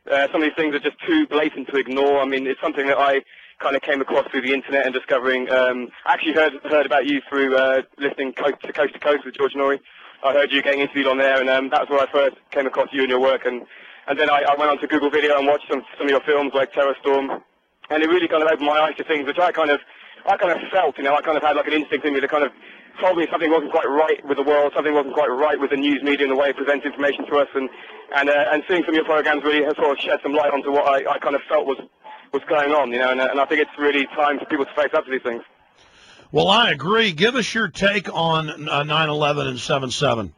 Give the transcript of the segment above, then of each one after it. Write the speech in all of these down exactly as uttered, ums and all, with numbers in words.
Uh, some of these things are just too blatant to ignore. I mean, it's something that I kind of came across through the internet and discovering. Um, I actually heard heard about you through uh, listening coast to coast to coast with George Noory. I heard you getting interviewed on there, and um, that's where I first came across you and your work. And and then I, I went on to Google Video and watched some some of your films like Terror Storm, and it really kind of opened my eyes to things which I kind of I kind of felt. You know, I kind of had like an instinct in me that kind of told me something wasn't quite right with the world, something wasn't quite right with the news media and the way it presents information to us, and and uh, and seeing some of your programs really has sort of shed some light onto what I, I kind of felt was was going on, you know, and, uh, and I think it's really time for people to face up to these things. Well, I agree. Give us your take on uh, nine eleven and seven seven.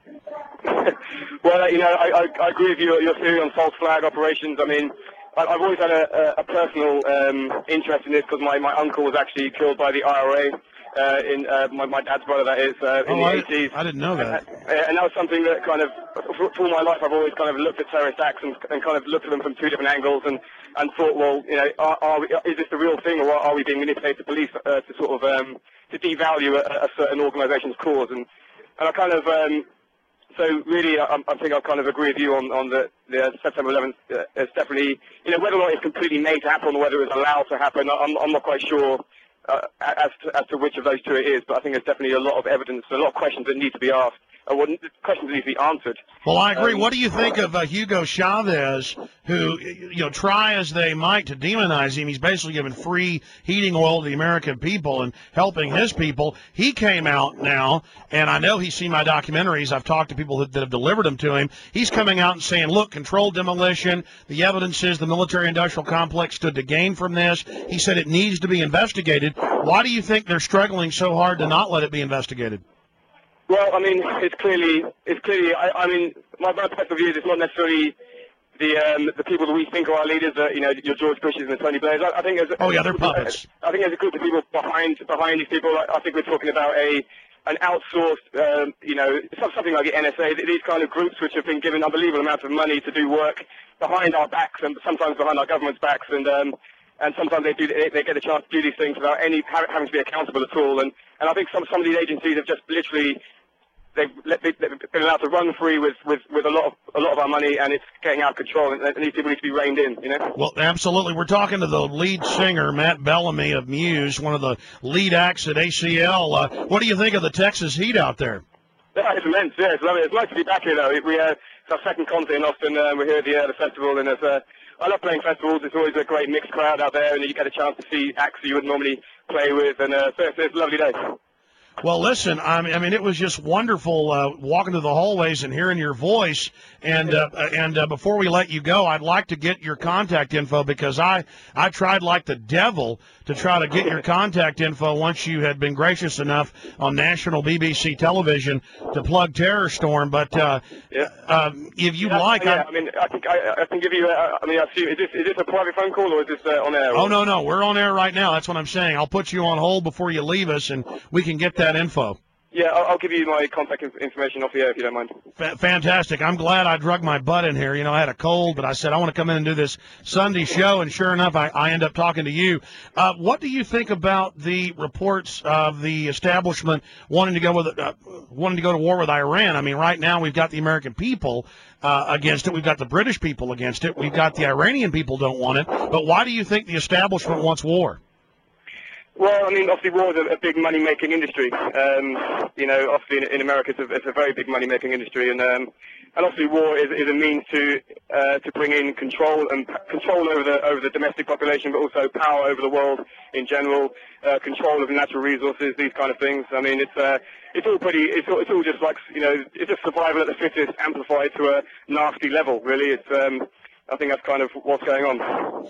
Well, uh, you know, I, I, I agree with you, your theory on false flag operations. I mean, I, I've always had a, a, a personal um, interest in this because my, my uncle was actually killed by the I R A. Uh, in uh, my, my dad's brother, that is, uh, in oh, the I, eighties. I didn't know that. And, uh, and that was something that kind of, for, for all my life, I've always kind of looked at terrorist acts and, and kind of looked at them from two different angles and, and thought, well, you know, are, are we, is this the real thing, or are we being manipulated to police uh, to sort of um, to devalue a, a certain organisation's cause? And and I kind of, um, so really, I, I think I kind of agree with you on on the, the September eleventh. Uh, it's definitely, you know, whether or not it's completely made to happen or whether it's allowed to happen, I'm I'm not quite sure. Uh, as, to, as to which of those two it is, but I think there's definitely a lot of evidence, a lot of questions that need to be asked, or well, questions that need to be answered. Well, I agree. Um, what do you think of uh, Hugo Chavez, who, you know, try as they might to demonize him, he's basically giving free heating oil to the American people and helping his people. He came out now, and I know he's seen my documentaries. I've talked to people that, that have delivered them to him. He's coming out and saying, look, controlled demolition, the evidence is the military-industrial complex stood to gain from this. He said it needs to be investigated. Why do you think they're struggling so hard to not let it be investigated? Well, I mean, it's clearly, it's clearly. I, I mean, my, my personal view is it's not necessarily the um, the people that we think are our leaders. That you know, your George Bushes and the Tony Blairs. I, I think there's. Oh yeah, they're puppets. I think there's a group of people behind behind these people. I, I think we're talking about a an outsourced, um, you know, something like the N S A. These kind of groups which have been given unbelievable amounts of money to do work behind our backs and sometimes behind our government's backs, and um, and sometimes they do they, they get a chance to do these things without any having to be accountable at all. And and I think some some of these agencies have just literally. They've, they've been allowed to run free with, with, with a lot of a lot of our money, and it's getting out of control. And these people need to be reined in, you know. Well, absolutely. We're talking to the lead singer, Matt Bellamy of Muse, one of the lead acts at A C L. Uh, what do you think of the Texas heat out there? Yeah, it's immense. Yeah, it's lovely. It's nice to be back here, though. We uh, it's our second concert in Austin. Uh, we're here at the, uh, the festival, and it's, uh, I love playing festivals. It's always a great mixed crowd out there, and you get a chance to see acts you would normally play with, and uh, so it's, it's a lovely day. Well, listen, I mean, I mean, it was just wonderful uh, walking through the hallways and hearing your voice. And uh, and uh, before we let you go, I'd like to get your contact info because I, I tried like the devil to try to get your contact info once you had been gracious enough on national B B C television to plug Terror Storm. But uh, yeah. uh, if you yeah, like, yeah, I, I mean, I can I, I can give you. Uh, I mean, I see, is this is this a private phone call or is this uh, on air? Oh no, no, we're on air right now. That's what I'm saying. I'll put you on hold before you leave us, and we can get that info. Yeah, I'll, I'll give you my contact information off the air if you don't mind. F- fantastic. I'm glad I drug my butt in here. You know, I had a cold, but I said I want to come in and do this Sunday show, and sure enough, I, I end up talking to you. Uh, what do you think about the reports of the establishment wanting to go with uh, wanting to go to war with Iran? I mean, right now we've got the American people uh, against it. We've got the British people against it. We've got the Iranian people don't want it. But why do you think the establishment wants war? Well, I mean, obviously war is a, a big money-making industry. Um, you know, obviously in, in America it's a, it's a very big money-making industry, and um, and obviously war is, is a means to uh, to bring in control and p- control over the over the domestic population, but also power over the world in general, uh, control of natural resources, these kind of things. I mean, it's uh, it's all pretty. It's all, it's all just like you know, it's just survival at the fittest amplified to a nasty level. Really, it's um, I think that's kind of what's going on.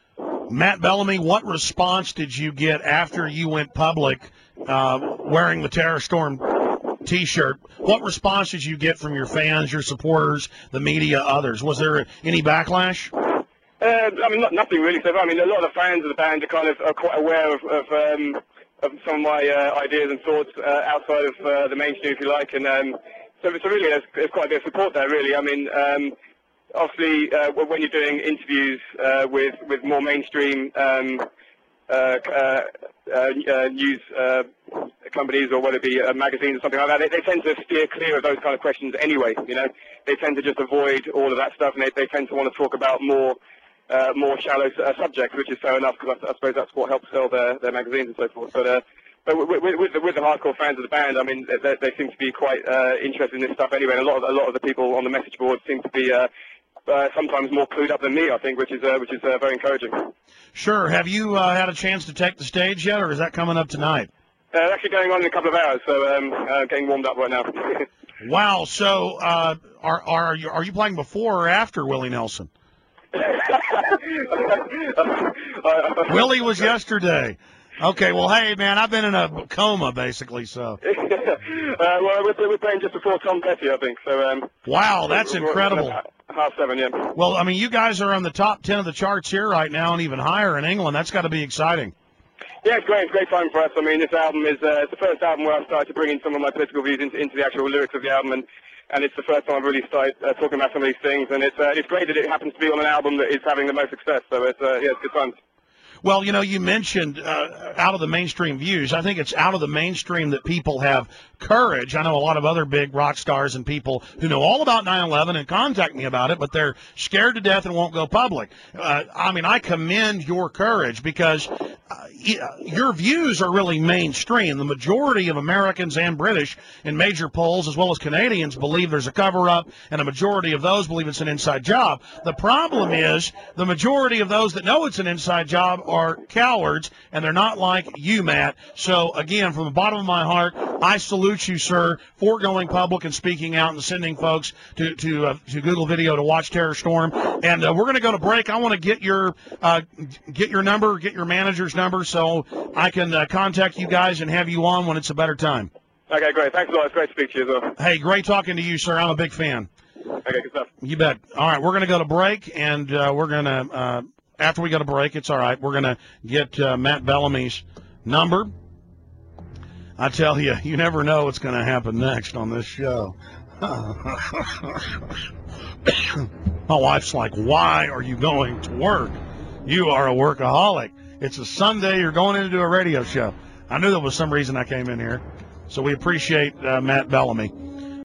Matt Bellamy, what response did you get after you went public uh, wearing the Terror Storm T-shirt? What response did you get from your fans, your supporters, the media, others? Was there any backlash? Uh, I mean, not, nothing really. So, I mean, a lot of fans of the band are kind of are quite aware of of, um, of some of my uh, ideas and thoughts uh, outside of uh, the mainstream, if you like. And um, so, so really, there's, there's quite a bit of support there, really. I mean. Um, Obviously, uh, when you're doing interviews uh, with with more mainstream um, uh, uh, uh, news uh, companies or whether it be uh, magazines or something like that, they, they tend to steer clear of those kind of questions anyway. You know, they tend to just avoid all of that stuff, and they, they tend to want to talk about more uh, more shallow uh, subjects, which is fair enough because I, I suppose that's what helps sell their, their magazines and so forth. But uh, but with, with, with, the, with the hardcore fans of the band, I mean, they, they seem to be quite uh, interested in this stuff anyway. And a lot of a lot of the people on the message board seem to be. Uh, Uh, sometimes more clued up than me, I think, which is uh, which is uh, very encouraging. Sure. Have you uh, had a chance to take the stage yet, or is that coming up tonight? Uh, it's actually going on in a couple of hours, so um, uh, getting warmed up right now. Wow. So, uh, are are you are you playing before or after Willie Nelson? Willie was yesterday. Okay. Well, hey, man, I've been in a coma basically, so. uh, well, we're, we're playing just before Tom Petty, I think. So. Um, wow, that's we're, we're, incredible. We're half seven, yeah. Well, I mean, you guys are on the top ten of the charts here right now, and even higher in England. That's got to be exciting. Yeah, it's great. It's a great time for us. I mean, this album is uh, it's the first album where I started to bring in some of my political views into, into the actual lyrics of the album, and, and it's the first time I've really started uh, talking about some of these things. And it's uh, it's great that it happens to be on an album that is having the most success. So it's uh, yeah, it's good times. Well, you know, you mentioned uh, out of the mainstream views. I think it's out of the mainstream that people have courage. I know a lot of other big rock stars and people who know all about nine eleven and contact me about it, but they're scared to death and won't go public. Uh, I mean, I commend your courage because uh, your views are really mainstream. The majority of Americans and British in major polls, as well as Canadians, believe there's a cover-up, and a majority of those believe it's an inside job. The problem is the majority of those that know it's an inside job are cowards, and they're not like you, Matt. So, again, from the bottom of my heart, I salute you, sir, for going public and speaking out and sending folks to to, uh, to Google Video to watch Terror Storm. And uh, we're going to go to break. I want to get your uh, get your number, get your manager's number, so I can uh, contact you guys and have you on when it's a better time. Okay, great. Thanks a lot. It's great to speak to you as well. Hey, great talking to you, sir. I'm a big fan. Okay, good stuff. You bet. All right, we're going to go to break, and uh, we're going to uh, – after we go to break, it's all right. We're going to get uh, Matt Bellamy's number. I tell you, you never know what's going to happen next on this show. My wife's like, why are you going to work? You are a workaholic. It's a Sunday. You're going in to do a radio show. I knew there was some reason I came in here. So we appreciate uh, Matt Bellamy.